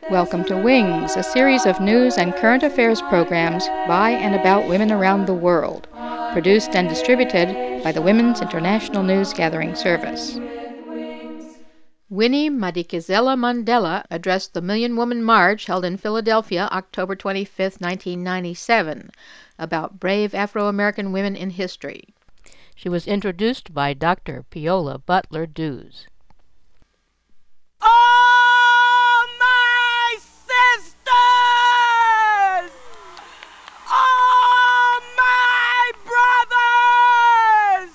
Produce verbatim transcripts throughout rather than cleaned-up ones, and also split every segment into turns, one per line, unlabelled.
Welcome to Wings, a series of news and current affairs programs by and about women around the world, produced and distributed by the Women's International News Gathering Service. Winnie Madikizela Mandela addressed the Million Woman March held in Philadelphia October twenty-fifth, nineteen ninety-seven, about brave Afro-American women in history. She was introduced by Doctor Piola Butler Dews.
Oh, my sisters! Oh, my brothers!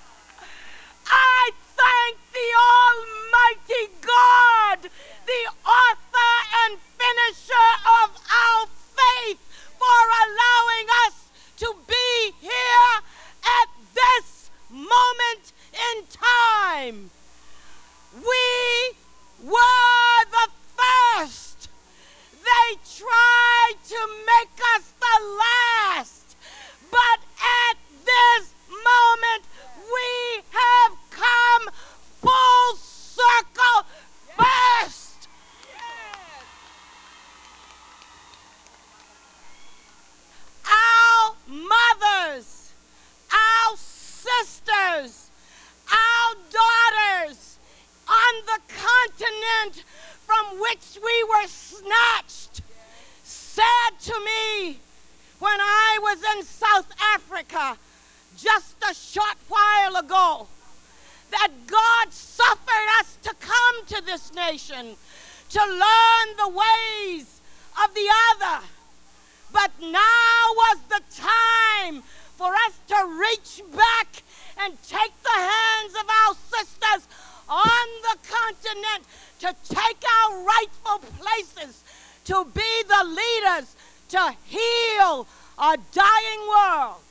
I thank the Almighty God, the author and finisher of our faith, for allowing us to be here at this moment in time. We were the first. They tried to make us the last. But at this moment, we have come full circle first. Yes. Our mothers, our sisters, our daughters on the continent from which we were snatched said to me when I was in South Africa just a short while ago that God suffered us to come to this nation to learn the ways of the other. But now was the time for us to reach back and take the hands of our sisters on the continent to take our rightful places, to be the leaders, to heal a dying world.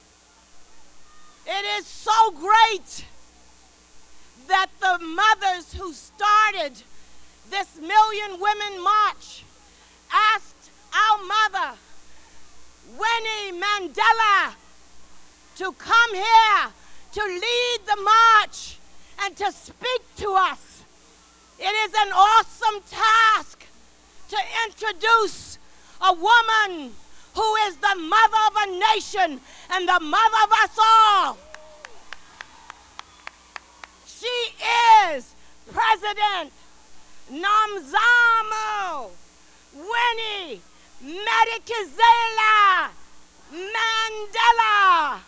It is so great that the mothers who started this Million Women March asked our mother, Winnie Mandela, to come here to lead the march and to speak to us. It is an awesome task to introduce a woman who is the mother of a nation and the mother of us all. She is President Nomzamo Winnie Madikizela Mandela.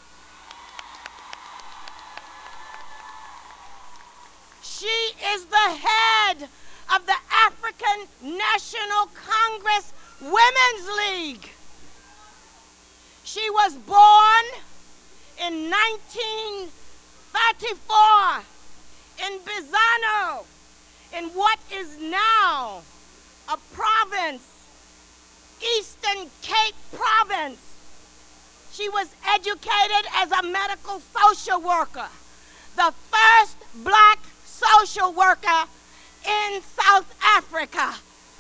She is the head of the African National Congress Women's League. She was born in nineteen thirty-four in Bizano, in what is now a province, Eastern Cape Province. She was educated as a medical social worker, the first black social worker in South Africa.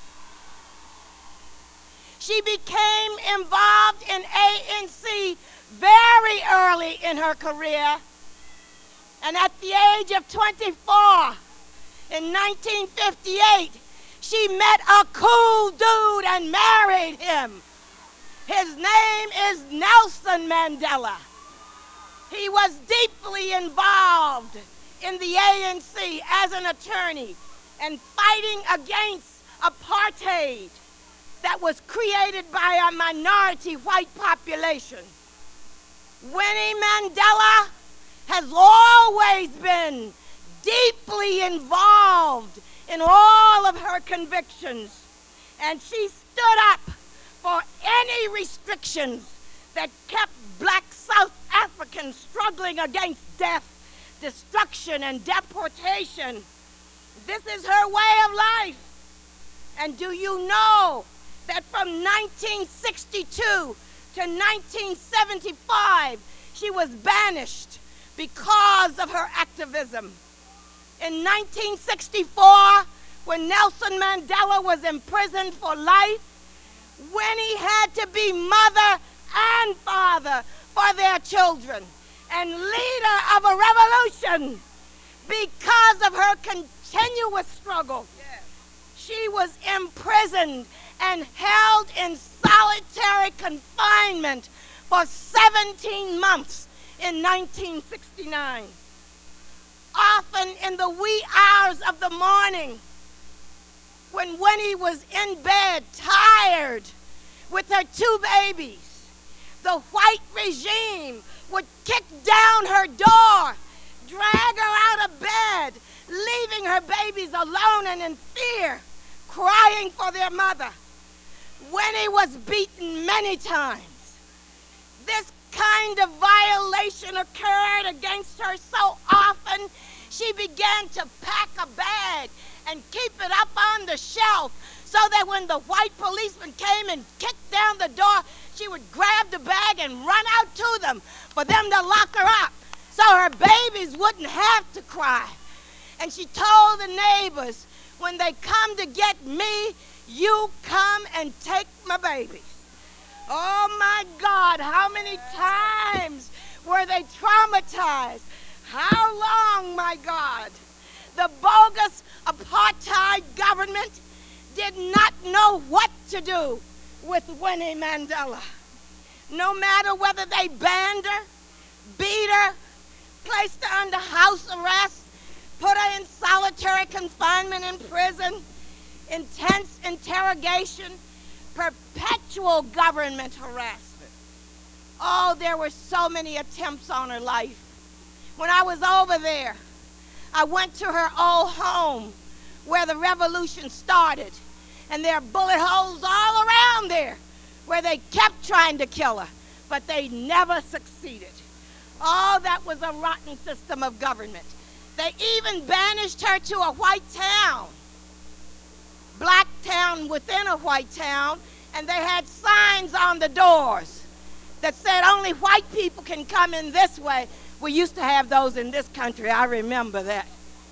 She became involved in A N C very early in her career, and at the age of twenty-four, in nineteen fifty-eight, she met a cool dude and married him. His name is Nelson Mandela. He was deeply involved in the A N C as an attorney and fighting against apartheid that was created by a minority white population. Winnie Mandela has always been deeply involved in all of her convictions, and she stood up for any restrictions that kept black South Africans struggling against death, destruction, and deportation. This is her way of life. And do you know that from nineteen sixty-two to nineteen seventy-five, she was banished because of her activism? In nineteen sixty-four, when Nelson Mandela was imprisoned for life, Winnie had to be mother and father for their children and leader of a revolution because of her continuous struggle. Yes. she was imprisoned and held in solitary confinement for seventeen months in nineteen sixty-nine. Often in the wee hours of the morning, when Winnie was in bed, tired, with her two babies, the white regime would kick down her door, drag her out of bed, leaving her babies alone and in fear, crying for their mother. Winnie was beaten many times. This kind of violation occurred against her so often, she began to pack a bag and keep it up on the shelf so that when the white policeman came and kicked down the door, she would grab the bag and run out to them for them to lock her up so her babies wouldn't have to cry. And she told the neighbors, when they come to get me, you come and take my babies. Oh my God, how many times were they traumatized? How long, my God? The bogus apartheid government did not know what to do with Winnie Mandela. No matter whether they banned her, beat her, placed her under house arrest, put her in solitary confinement in prison, intense interrogation, perpetual government harassment. Oh, there were so many attempts on her life. When I was over there, I went to her old home where the revolution started, and there are bullet holes all around there where they kept trying to kill her, but they never succeeded. Oh, that was a rotten system of government. They even banished her to a white town, black town within a white town, and they had signs on the doors that said only white people can come in this way. We used to have those in this country, I remember that.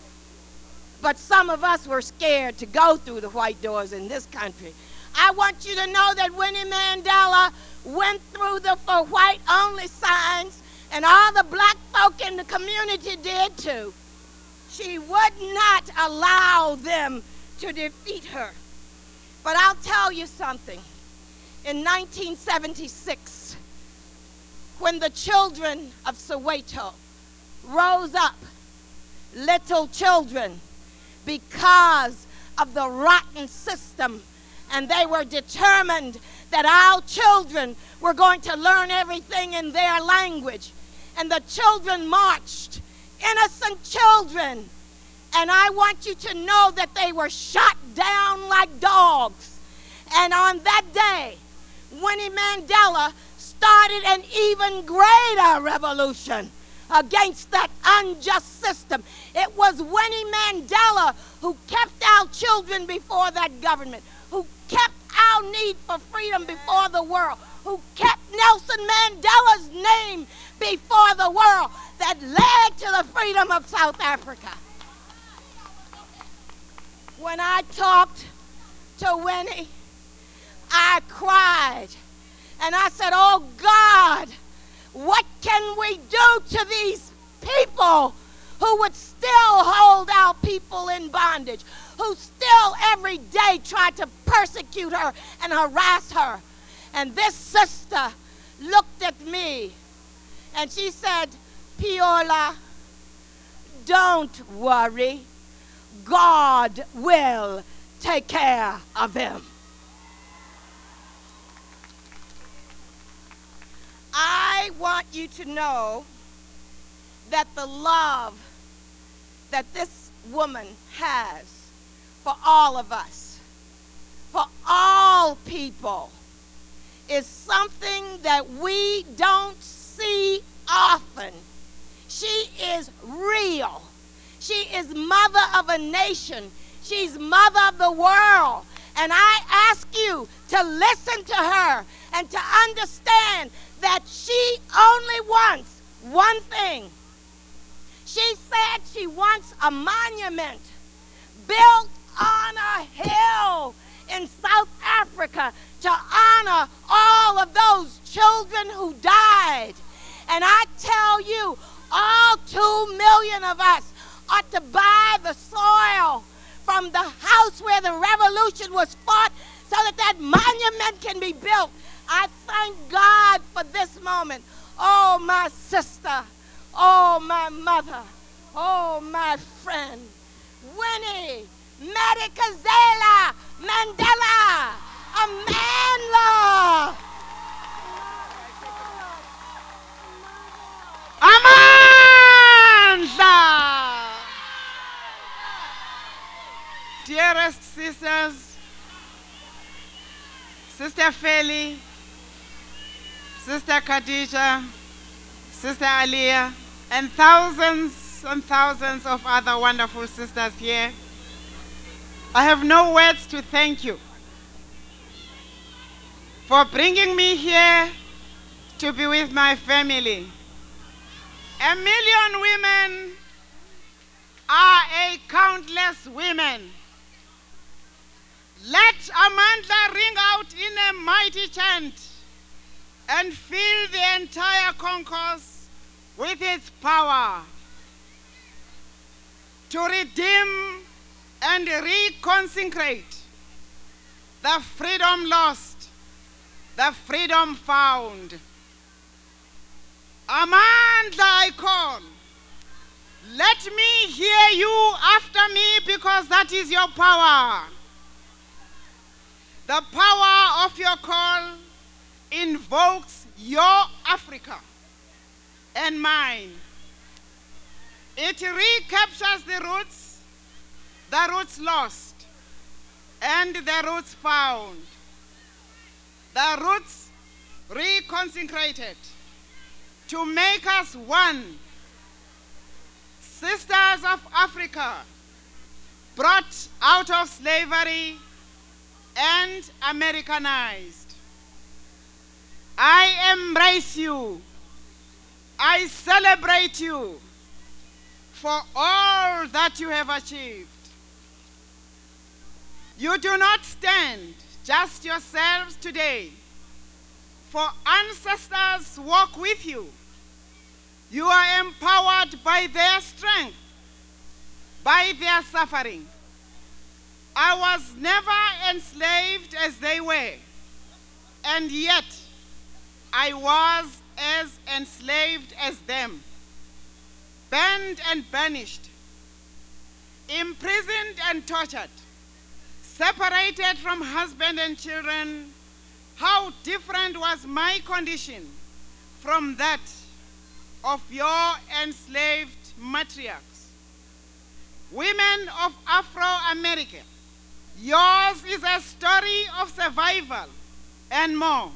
But some of us were scared to go through the white doors in this country. I want you to know that Winnie Mandela went through the for white only signs, and all the black folk in the community did too. She would not allow them to defeat her. But I'll tell you something. In nineteen seventy-six, when the children of Soweto rose up, little children, because of the rotten system, and they were determined that our children were going to learn everything in their language. And the children marched, innocent children. And I want you to know that they were shot down like dogs. And on that day, Winnie Mandela started an even greater revolution against that unjust system. It was Winnie Mandela who kept our children before that government, who kept our need for freedom before the world, who kept Nelson Mandela's name before the world, that led to the freedom of South Africa. When I talked to Winnie, I cried. And I said, oh God, what can we do to these people who would still hold our people in bondage, who still every day try to persecute her and harass her? And this sister looked at me and she said, Piola, don't worry. God will take care of them. I want you to know that the love that this woman has for all of us, for all people, is something that we don't see often. She is real. She is mother of a nation. She's mother of the world. And I ask you to listen to her and to understand that she only wants one thing. She said she wants a monument built on a hill in South Africa to honor all of those children who died. And I tell you, all two million of us ought to buy the soil from from the house where the revolution was fought so that that monument can be built. I thank God for this moment. Oh, my sister. Oh, my mother. Oh, my friend. Winnie Madikizela Mandela, Amandla.
Amandla! Dearest sisters, Sister Feli, Sister Khadija, Sister Aliyah, and thousands and thousands of other wonderful sisters here, I have no words to thank you for bringing me here to be with my family. A million women are a countless women. Let Amandla ring out in a mighty chant and fill the entire concourse with its power to redeem and reconsecrate the freedom lost, the freedom found. Amandla, I call. Let me hear you after me, because that is your power. The power of your call invokes your Africa and mine. It recaptures the roots, the roots lost, and the roots found. The roots reconsecrated to make us one. Sisters of Africa, brought out of slavery and Americanized. I embrace you. I celebrate you for all that you have achieved. You do not stand just yourselves today, for ancestors walk with you. You are empowered by their strength, by their suffering. I was never enslaved as they were, and yet I was as enslaved as them, banned and banished, imprisoned and tortured, separated from husband and children. How different was my condition from that of your enslaved matriarchs. Women of Afro-America, yours is a story of survival and more.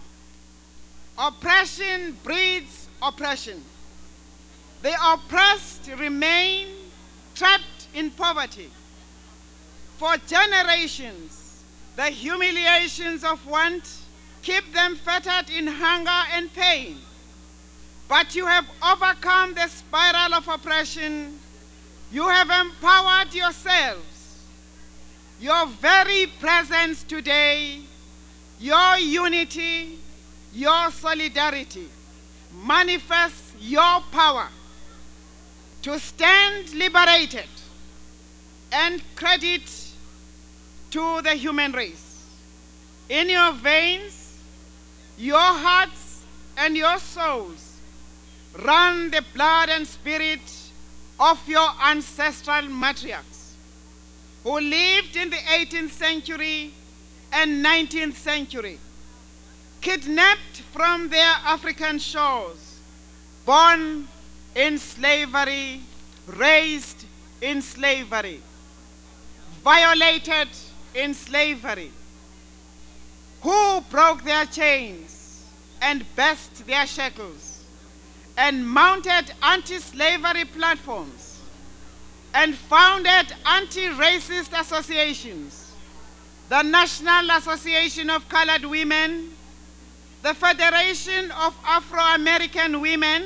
Oppression breeds oppression. The oppressed remain trapped in poverty. For generations, the humiliations of want keep them fettered in hunger and pain. But you have overcome the spiral of oppression. You have empowered yourselves. Your very presence today, your unity, your solidarity manifests your power to stand liberated and credit to the human race. In your veins, your hearts, and your souls run the blood and spirit of your ancestral matriarchs who lived in the eighteenth century and nineteenth century, kidnapped from their African shores, born in slavery, raised in slavery, violated in slavery, who broke their chains and burst their shackles, and mounted anti-slavery platforms, and founded anti-racist associations, the National Association of Colored Women, the Federation of Afro-American Women,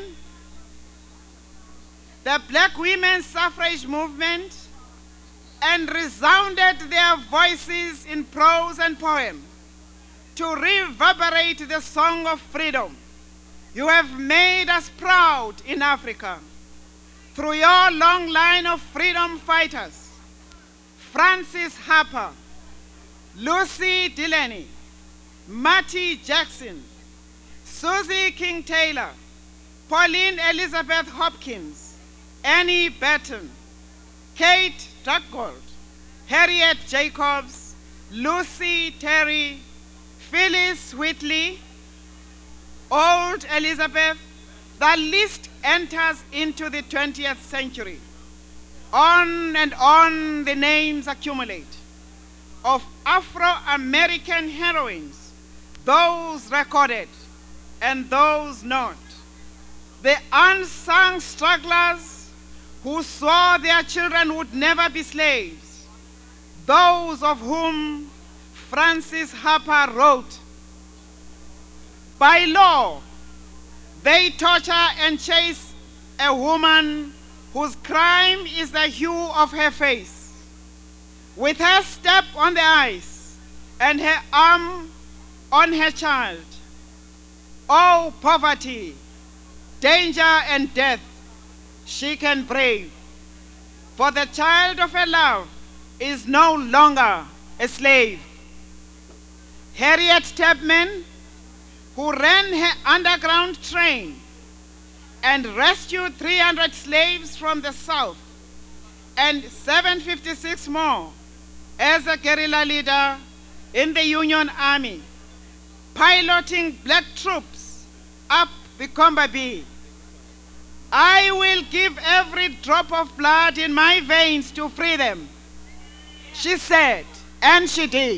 the Black Women's Suffrage Movement, and resounded their voices in prose and poem to reverberate the song of freedom. You have made us proud in Africa through your long line of freedom fighters, Frances Harper, Lucy Delaney, Marty Jackson, Susie King Taylor, Pauline Elizabeth Hopkins, Annie Burton, Kate Duckgold, Harriet Jacobs, Lucy Terry, Phyllis Whitley, Old Elizabeth. The list enters into the twentieth century. On and on the names accumulate of Afro-American heroines, those recorded and those not. The unsung strugglers who swore their children would never be slaves, those of whom Frances Harper wrote, "By law, they torture and chase a woman whose crime is the hue of her face, with her step on the ice and her arm on her child. Oh, poverty, danger and death she can brave, for the child of her love is no longer a slave." Harriet Tubman, who ran her underground train and rescued three hundred slaves from the South and seven hundred fifty-six more as a guerrilla leader in the Union Army, piloting black troops up the Combahee. "I will give every drop of blood in my veins to free them," she said, and she did.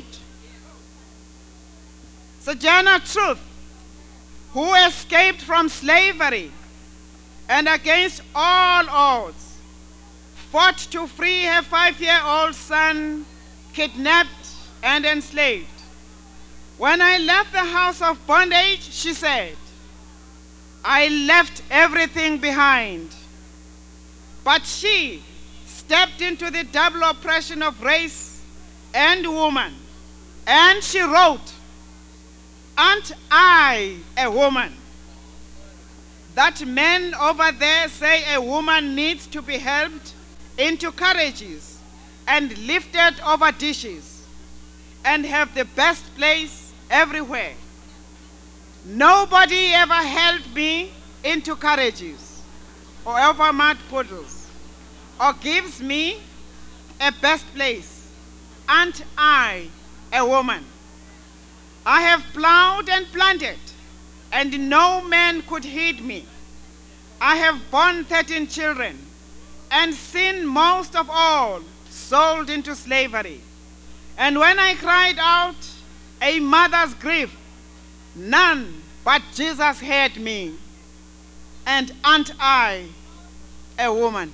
Sojourner Truth, who escaped from slavery and against all odds fought to free her five-year-old son, kidnapped and enslaved. "When I left the house of bondage," she said, "I left everything behind." But she stepped into the double oppression of race and woman, and she wrote, "Aren't I a woman? That men over there say a woman needs to be helped into carriages and lifted over dishes and have the best place everywhere. Nobody ever helped me into carriages or over mud puddles or gives me a best place. Aren't I a woman? I have plowed and planted, and no man could heed me. I have borne thirteen children, and seen most of all sold into slavery. And when I cried out a mother's grief, none but Jesus heard me. And aren't I a woman?"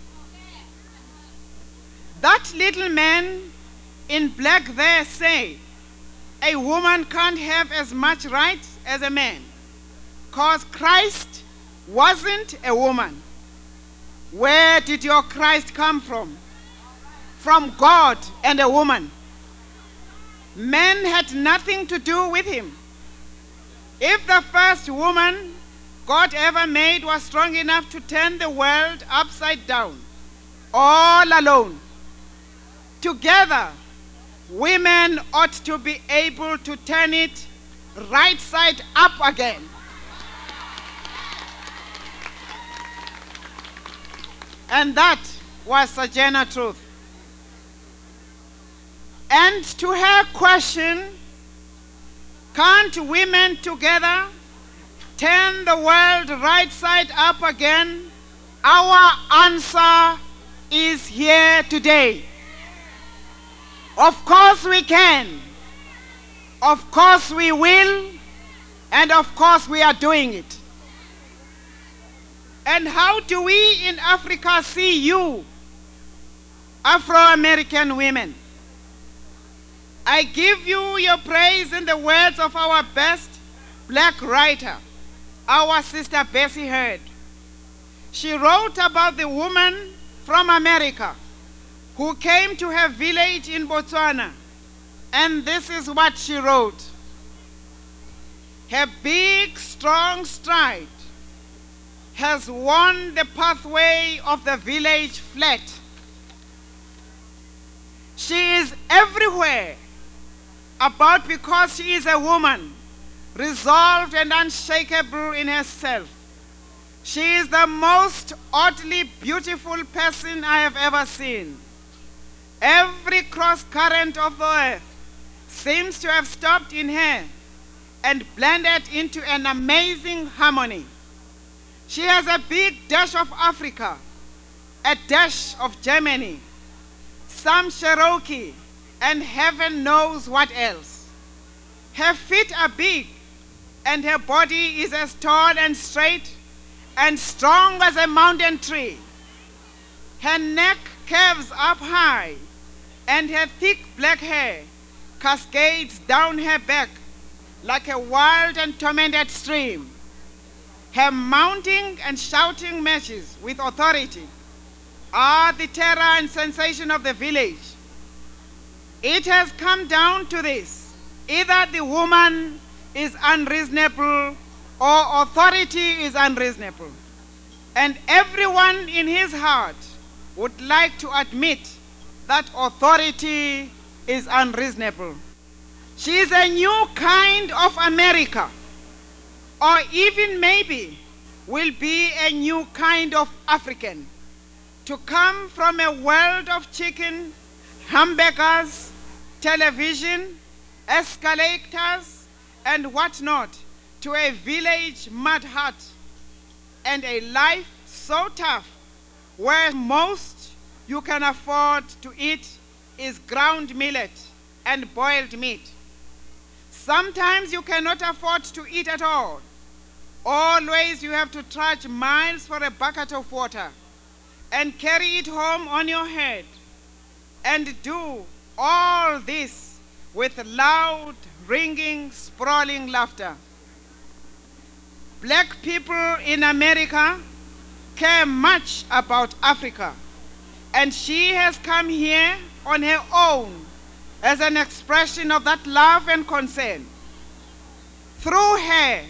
That little man in black there say, a woman can't have as much rights as a man, because Christ wasn't a woman. Where did your Christ come from? From God and a woman. Men had nothing to do with him. If the first woman God ever made was strong enough to turn the world upside down, all alone, together, women ought to be able to turn it right side up again. And that was Sojourner Truth. And to her question, can't women together turn the world right side up again? Our answer is here today. Of course we can. Of course we will. And of course we are doing it. And how do we in Africa see you, Afro-American women? I give you your praise in the words of our best black writer, our sister Bessie Heard. She wrote about the woman from America who came to her village in Botswana, and this is what she wrote. Her big, strong stride has worn the pathway of the village flat. She is everywhere about because she is a woman, resolved and unshakable in herself. She is the most oddly beautiful person I have ever seen. Every cross current of the earth seems to have stopped in her and blended into an amazing harmony. She has a big dash of Africa, a dash of Germany, some Cherokee, and heaven knows what else. Her feet are big, and her body is as tall and straight and strong as a mountain tree. Her neck curves up high, and her thick black hair cascades down her back like a wild and tormented stream. Her mounting and shouting matches with authority are the terror and sensation of the village. It has come down to this: either the woman is unreasonable or authority is unreasonable. And everyone in his heart would like to admit that authority is unreasonable. She is a new kind of America, or even maybe will be a new kind of African, to come from a world of chicken, hamburgers, television, escalators, and whatnot, to a village mud hut and a life so tough where most you can afford to eat is ground millet and boiled meat. Sometimes you cannot afford to eat at all. Always you have to trudge miles for a bucket of water and carry it home on your head, and do all this with loud, ringing, sprawling laughter. Black people in America care much about Africa, and she has come here on her own as an expression of that love and concern. Through her,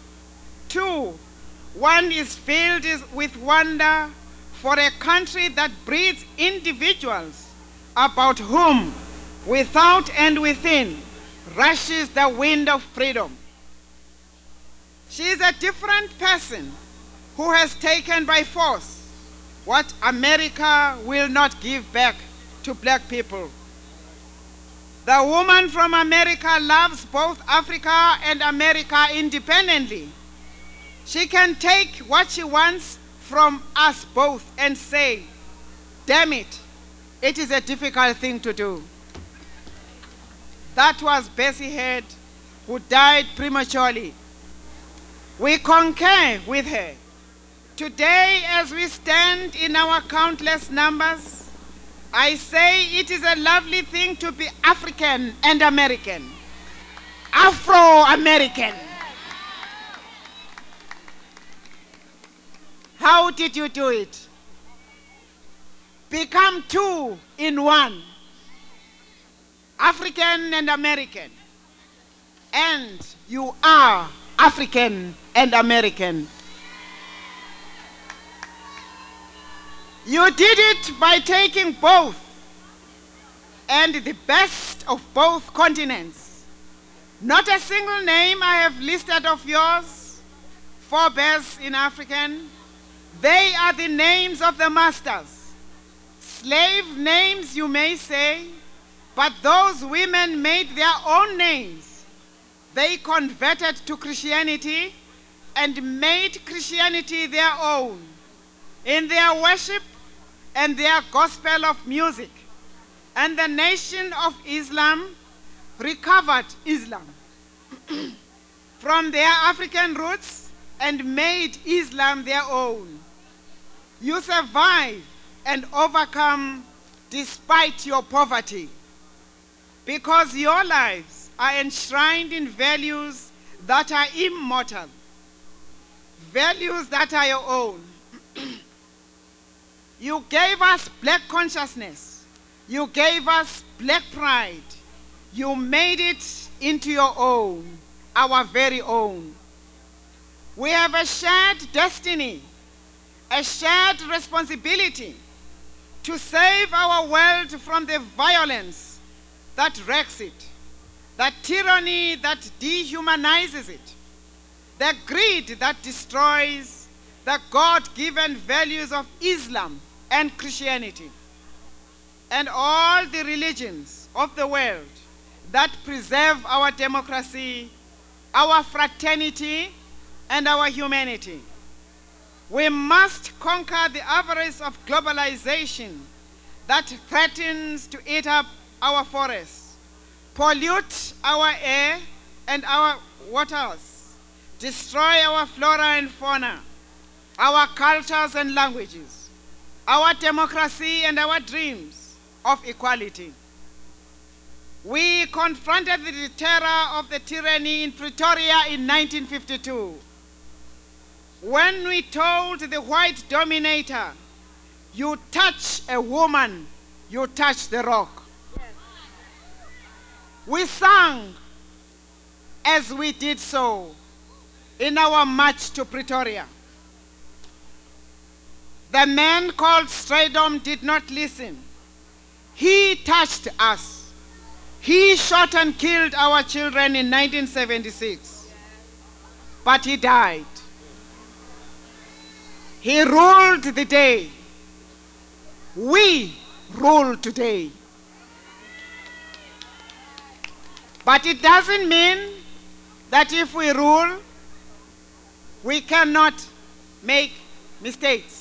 too, one is filled with wonder for a country that breeds individuals about whom, without and within, rushes the wind of freedom. She is a different person who has taken by force what America will not give back to black people. The woman from America loves both Africa and America independently. She can take what she wants from us both and say, damn it, it is a difficult thing to do. That was Bessie Head, who died prematurely. We concur with her. Today, as we stand in our countless numbers, I say it is a lovely thing to be African and American. Afro-American. How did you do it? Become two in one. African and American. And you are African and American. You did it by taking both, and the best of both continents. Not a single name I have listed of yours, forbears in African. They are the names of the masters. Slave names, you may say, but those women made their own names. They converted to Christianity and made Christianity their own in their worship and their gospel of music. And the nation of Islam recovered Islam from their African roots and made Islam their own. You survive and overcome despite your poverty, because your lives are enshrined in values that are immortal, values that are your own. You gave us black consciousness. You gave us black pride. You made it into your own, our very own. We have a shared destiny, a shared responsibility to save our world from the violence that wrecks it, the tyranny that dehumanizes it, the greed that destroys the God-given values of Islam and Christianity, and all the religions of the world that preserve our democracy, our fraternity, and our humanity. We must conquer the avarice of globalization that threatens to eat up our forests, pollute our air and our waters, destroy our flora and fauna, our cultures and languages, our democracy and our dreams of equality. We confronted the terror of the tyranny in Pretoria in nineteen fifty-two, when we told the white dominator, "You touch a woman, you touch the rock." Yes. We sang as we did so in our march to Pretoria. The man called Strydom did not listen. He touched us. He shot and killed our children in nineteen seventy-six, but he died. He ruled the day. We rule today. But it doesn't mean that if we rule, we cannot make mistakes.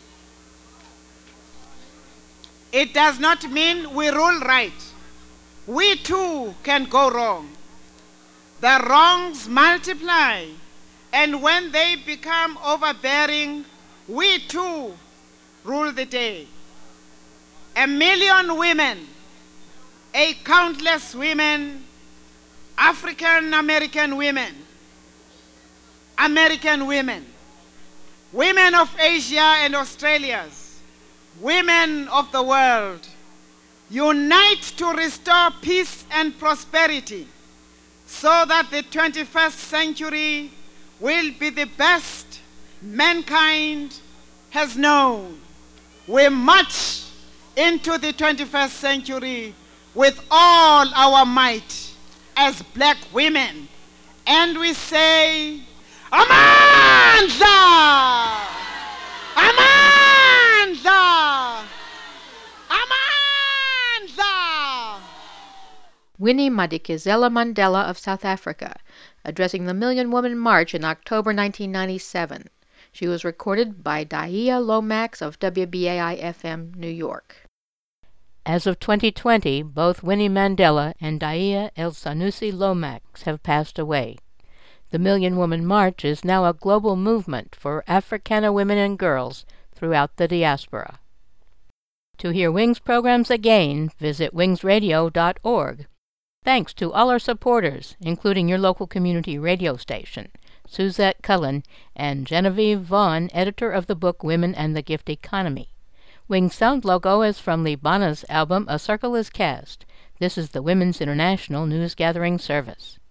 It does not mean we rule right. We too can go wrong. The wrongs multiply, and when they become overbearing, we too rule the day. A million women, a countless women, African American women, American women, women of Asia and Australia's, women of the world, unite to restore peace and prosperity so that the twenty-first century will be the best mankind has known. We march into the twenty-first century with all our might as black women, and we say, Amandla! Amandla! Amandla!
Winnie Madikizela Mandela of South Africa, addressing the Million Woman March in October nineteen ninety-seven. She was recorded by Daia Lomax of W B A I F M, New York. As of twenty twenty, both Winnie Mandela and Daia El-Sanusi Lomax have passed away. The Million Woman March is now a global movement for Africana women and girls throughout the diaspora. To hear WINGS programs again, visit wings radio dot org. Thanks to all our supporters, including your local community radio station, Suzette Cullen, and Genevieve Vaughn, editor of the book Women and the Gift Economy. WINGS sound logo is from Libana's album A Circle is Cast. This is the Women's International News Gathering Service.